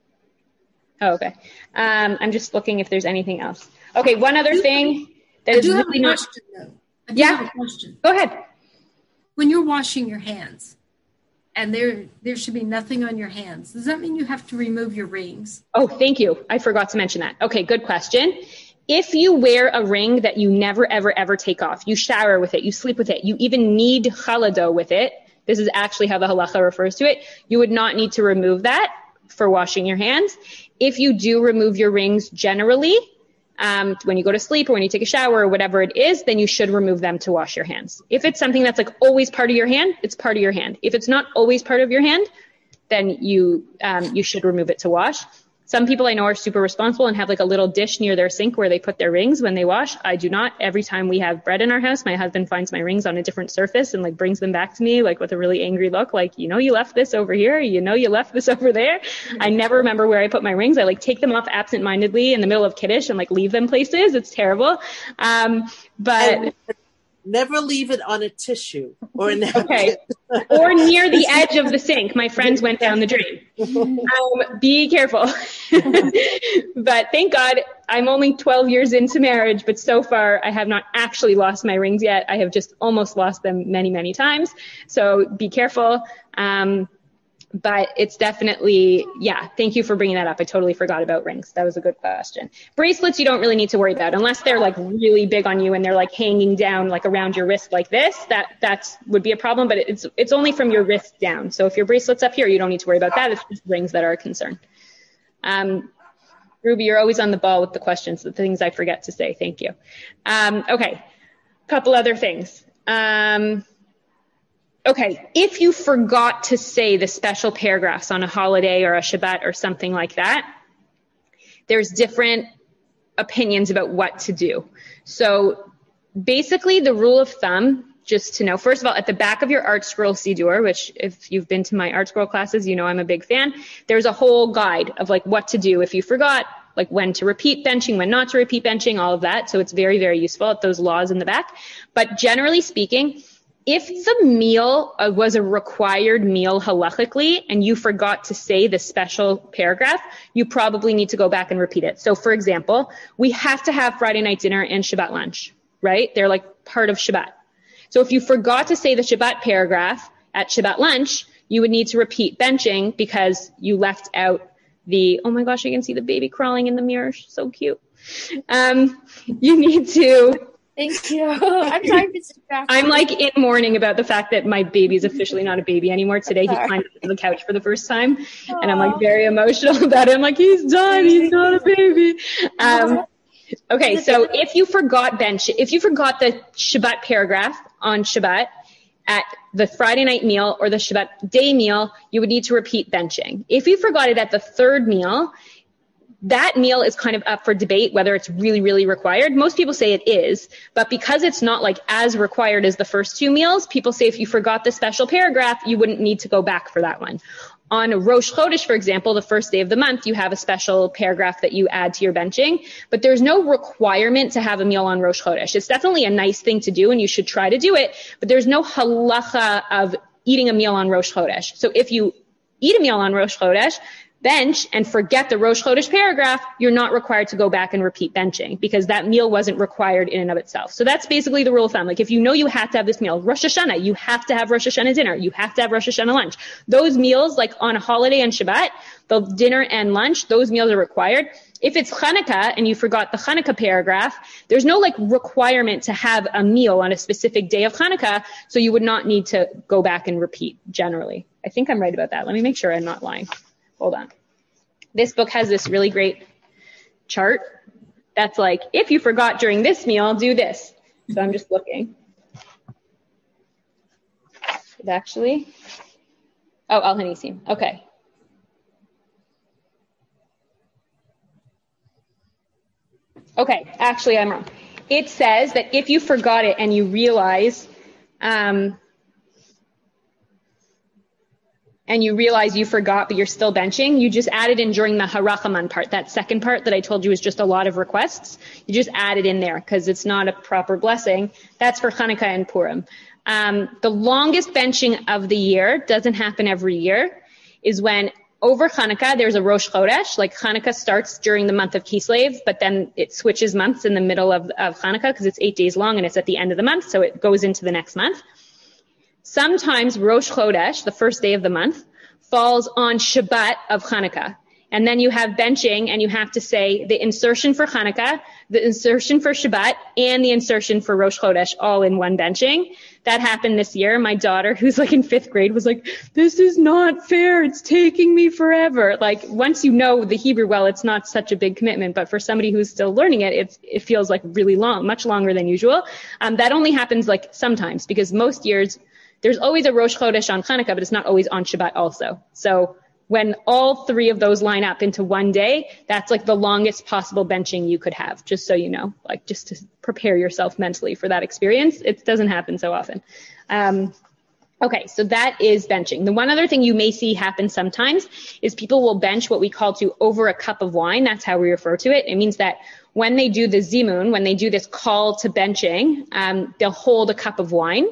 Oh, okay. Um, I'm just looking if there's anything else. Okay, one other thing. That I do have really a not... question, though. I do yeah. have a question. Go ahead. When you're washing your hands, and there there should be nothing on your hands, does that mean you have to remove your rings? Oh, thank you. I forgot to mention that. Okay, good question. If you wear a ring that you never, ever, ever take off, you shower with it, you sleep with it, you even need chalado with it, this is actually how the halacha refers to it, you would not need to remove that for washing your hands. If you do remove your rings generally, Um, when you go to sleep or when you take a shower or whatever it is, then you should remove them to wash your hands. If it's something that's like always part of your hand, it's part of your hand. If it's not always part of your hand, then you, um, you should remove it to wash. Some people I know are super responsible and have like a little dish near their sink where they put their rings when they wash. I do not. Every time we have bread in our house, my husband finds my rings on a different surface and like brings them back to me like with a really angry look. Like, you know, you left this over here. You know, you left this over there. I never remember where I put my rings. I like take them off absentmindedly in the middle of Kiddush and like leave them places. It's terrible. Um, but and never leave it on a tissue or a napkin. Okay. Or near the edge of the sink. My friends went down the drain. Um, be careful. But thank God I'm only twelve years into marriage, but so far I have not actually lost my rings yet. I have just almost lost them many, many times. So be careful. Um, But it's definitely, yeah, thank you for bringing that up. I totally forgot about rings. That was a good question. Bracelets, you don't really need to worry about unless they're like really big on you and they're like hanging down like around your wrist like this. That that's would be a problem, but it's it's only from your wrist down. So if your bracelet's up here, you don't need to worry about that. It's just rings that are a concern. Um, Ruby, you're always on the ball with the questions, the things I forget to say. Thank you. Um, okay, couple other things. Um, Okay, if you forgot to say the special paragraphs on a holiday or a Shabbat or something like that, there's different opinions about what to do. So basically the rule of thumb, just to know, first of all, at the back of your Art Scroll Siddur, which if you've been to my Art Scroll classes, you know I'm a big fan, there's a whole guide of like what to do if you forgot, like when to repeat benching, when not to repeat benching, all of that. So it's very, very useful at those laws in the back. But generally speaking, if the meal uh, was a required meal halachically and you forgot to say the special paragraph, you probably need to go back and repeat it. So for example, we have to have Friday night dinner and Shabbat lunch, right? They're like part of Shabbat. So if you forgot to say the Shabbat paragraph at Shabbat lunch, you would need to repeat benching because you left out the, oh my gosh, I can see the baby crawling in the mirror. So cute. Um, you need to... Thank you. I'm sorry for distracting. I'm like in mourning about the fact that my baby is officially not a baby anymore. Today he climbed up the couch for the first time. Aww. And I'm like very emotional about it. I'm like, he's done. He's not a baby. Um, okay. So if you forgot bench, if you forgot the Shabbat paragraph on Shabbat at the Friday night meal or the Shabbat day meal, you would need to repeat benching. If you forgot it at the third meal, that meal is kind of up for debate whether it's really, really required. Most people say it is, but because it's not like as required as the first two meals, people say if you forgot the special paragraph, you wouldn't need to go back for that one. On Rosh Chodesh, for example, the first day of the month, you have a special paragraph that you add to your benching, but there's no requirement to have a meal on Rosh Chodesh. It's definitely a nice thing to do, and you should try to do it, but there's no halacha of eating a meal on Rosh Chodesh. So if you eat a meal on Rosh Chodesh, bench and forget the Rosh Chodesh paragraph, you're not required to go back and repeat benching because that meal wasn't required in and of itself. So that's basically the rule of thumb. Like if you know you have to have this meal, Rosh Hashanah, you have to have Rosh Hashanah dinner, you have to have Rosh Hashanah lunch. Those meals, like on a holiday and Shabbat, the dinner and lunch, those meals are required. If it's Hanukkah and you forgot the Hanukkah paragraph, there's no like requirement to have a meal on a specific day of Hanukkah, so you would not need to go back and repeat generally. I think I'm right about that. Let me make sure I'm not lying. Hold on. This book has this really great chart that's like, if you forgot during this meal, do this. So I'm just looking. It actually, oh, Al Hanisim. Okay. Okay, actually I'm wrong. It says that if you forgot it and you realize, um, and you realize you forgot, but you're still benching, you just add it in during the Harachaman part, that second part that I told you is just a lot of requests. You just add it in there because it's not a proper blessing. That's for Hanukkah and Purim. Um, the longest benching of the year, doesn't happen every year, is when over Hanukkah, there's a Rosh Chodesh. Like Hanukkah starts during the month of Kislev, but then it switches months in the middle of, of Hanukkah because it's eight days long and it's at the end of the month, so it goes into the next month. Sometimes Rosh Chodesh, the first day of the month, falls on Shabbat of Hanukkah. And then you have benching and you have to say the insertion for Hanukkah, the insertion for Shabbat, and the insertion for Rosh Chodesh all in one benching. That happened this year. My daughter, who's like in fifth grade, was like, this is not fair. It's taking me forever. Like once you know the Hebrew well, it's not such a big commitment. But for somebody who's still learning it, it's, it feels like really long, much longer than usual. Um, that only happens like sometimes because most years, there's always a Rosh Chodesh on Hanukkah, but it's not always on Shabbat also. So when all three of those line up into one day, that's like the longest possible benching you could have, just so you know, like just to prepare yourself mentally for that experience. It doesn't happen so often. Um, okay, so that is benching. The one other thing you may see happen sometimes is people will bench what we call to over a cup of wine. That's how we refer to it. It means that when they do the zimun, when they do this call to benching, um, they'll hold a cup of wine.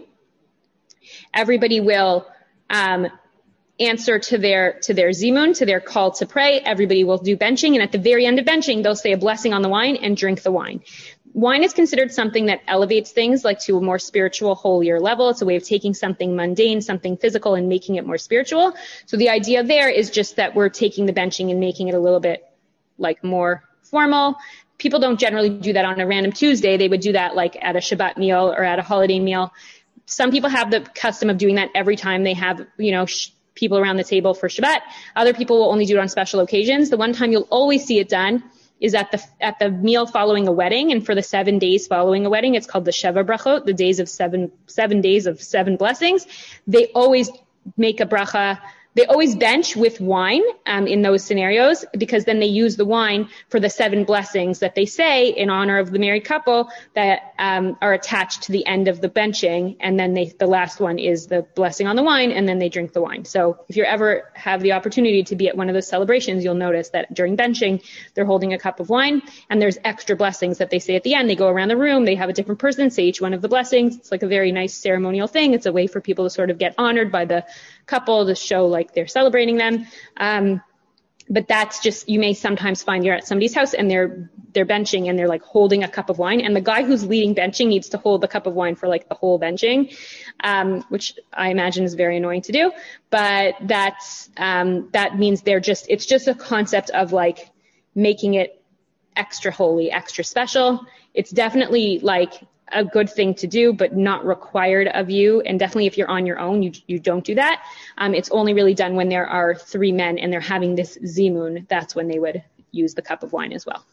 Everybody will um, answer to their to their zimun, to their call to pray. Everybody will do benching, and at the very end of benching, they'll say a blessing on the wine and drink the wine. Wine is considered something that elevates things like to a more spiritual, holier level. It's a way of taking something mundane, something physical, and making it more spiritual. So the idea there is just that we're taking the benching and making it a little bit like more formal. People don't generally do that on a random Tuesday. They would do that like at a Shabbat meal or at a holiday meal. Some people have the custom of doing that every time they have, you know, sh- people around the table for Shabbat. Other people will only do it on special occasions. The one time you'll always see it done is at the at the meal following a wedding, and for the seven days following a wedding, it's called the Sheva Brachot, the days of seven seven days of seven blessings. They always make a bracha. They always bench with wine um, in those scenarios because then they use the wine for the seven blessings that they say in honor of the married couple that um, are attached to the end of the benching. And then they, the last one is the blessing on the wine, and then they drink the wine. So if you ever have the opportunity to be at one of those celebrations, you'll notice that during benching, they're holding a cup of wine and there's extra blessings that they say at the end. They go around the room, they have a different person say each one of the blessings. It's like a very nice ceremonial thing. It's a way for people to sort of get honored by the couple to show like they're celebrating them. Um, but that's just, you may sometimes find you're at somebody's house and they're, they're benching and they're like holding a cup of wine, and the guy who's leading benching needs to hold the cup of wine for like the whole benching, um, which I imagine is very annoying to do. But that's, um, that means they're just, it's just a concept of like making it extra holy, extra special. It's definitely like a good thing to do, but not required of you. And definitely if you're on your own, you you don't do that. Um, it's only really done when there are three men and they're having this zimun. That's when they would use the cup of wine as well.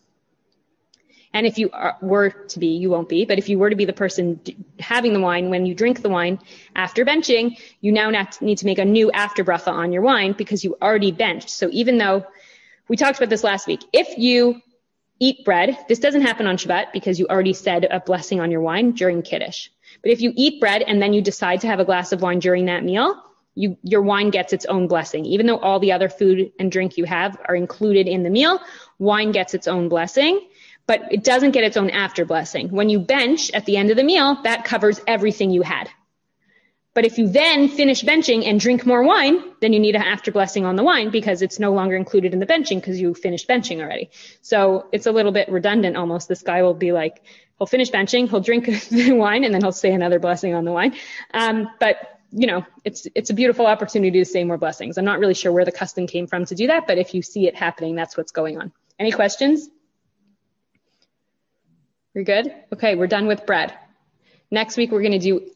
And if you are, were to be, you won't be, but if you were to be the person d- having the wine, when you drink the wine after benching, you now not, need to make a new after bracha on your wine because you already benched. So even though we talked about this last week, if you eat bread, this doesn't happen on Shabbat because you already said a blessing on your wine during Kiddush. But if you eat bread and then you decide to have a glass of wine during that meal, you, your wine gets its own blessing. Even though all the other food and drink you have are included in the meal, wine gets its own blessing, but it doesn't get its own after blessing. When you bench at the end of the meal, that covers everything you had. But if you then finish benching and drink more wine, then you need an after blessing on the wine because it's no longer included in the benching because you finished benching already. So it's a little bit redundant almost. This guy will be like, he'll finish benching, he'll drink the wine, and then he'll say another blessing on the wine. Um, but, you know, it's it's a beautiful opportunity to say more blessings. I'm not really sure where the custom came from to do that, but if you see it happening, that's what's going on. Any questions? We're good? Okay, we're done with bread. Next week, we're going to do